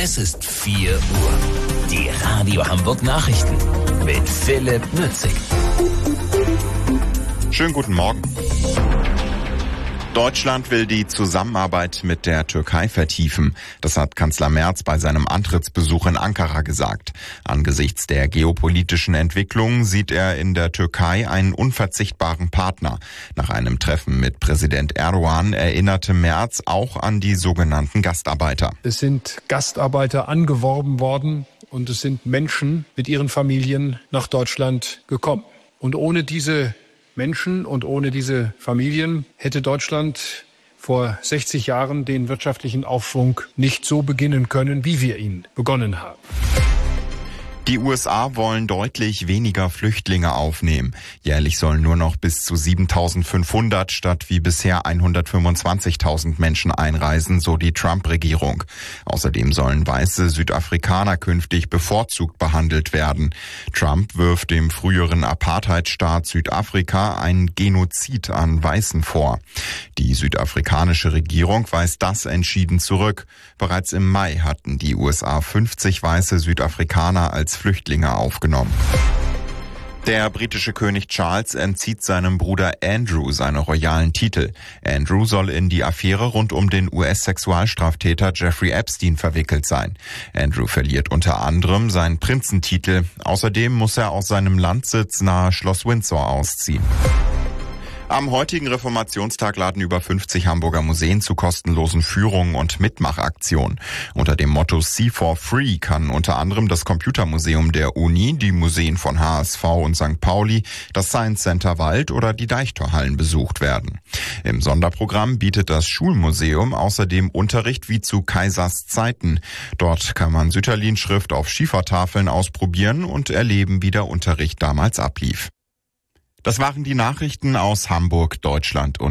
Es ist 4 Uhr. Die Radio Hamburg Nachrichten mit Philipp Nützig. Schönen guten Morgen. Deutschland will die Zusammenarbeit mit der Türkei vertiefen. Das hat Kanzler Merz bei seinem Antrittsbesuch in Ankara gesagt. Angesichts der geopolitischen Entwicklung sieht er in der Türkei einen unverzichtbaren Partner. Nach einem Treffen mit Präsident Erdogan erinnerte Merz auch an die sogenannten Gastarbeiter. Es sind Gastarbeiter angeworben worden und es sind Menschen mit ihren Familien nach Deutschland gekommen. Und ohne diese Menschen und ohne diese Familien hätte Deutschland vor 60 Jahren den wirtschaftlichen Aufschwung nicht so beginnen können, wie wir ihn begonnen haben. Die USA wollen deutlich weniger Flüchtlinge aufnehmen. Jährlich sollen nur noch bis zu 7.500 statt wie bisher 125.000 Menschen einreisen, so die Trump-Regierung. Außerdem sollen weiße Südafrikaner künftig bevorzugt behandelt werden. Trump wirft dem früheren Apartheidstaat Südafrika einen Genozid an Weißen vor. Die südafrikanische Regierung weist das entschieden zurück. Bereits im Mai hatten die USA 50 weiße Südafrikaner als Flüchtlinge aufgenommen. Der britische König Charles entzieht seinem Bruder Andrew seine royalen Titel. Andrew soll in die Affäre rund um den US-Sexualstraftäter Jeffrey Epstein verwickelt sein. Andrew verliert unter anderem seinen Prinzentitel. Außerdem muss er aus seinem Landsitz nahe Schloss Windsor ausziehen. Am heutigen Reformationstag laden über 50 Hamburger Museen zu kostenlosen Führungen und Mitmachaktionen. Unter dem Motto See for Free kann unter anderem das Computermuseum der Uni, die Museen von HSV und St. Pauli, das Science Center Wald oder die Deichtorhallen besucht werden. Im Sonderprogramm bietet das Schulmuseum außerdem Unterricht wie zu Kaisers Zeiten. Dort kann man Sütterlin-Schrift auf Schiefertafeln ausprobieren und erleben, wie der Unterricht damals ablief. Das waren die Nachrichten aus Hamburg, Deutschland und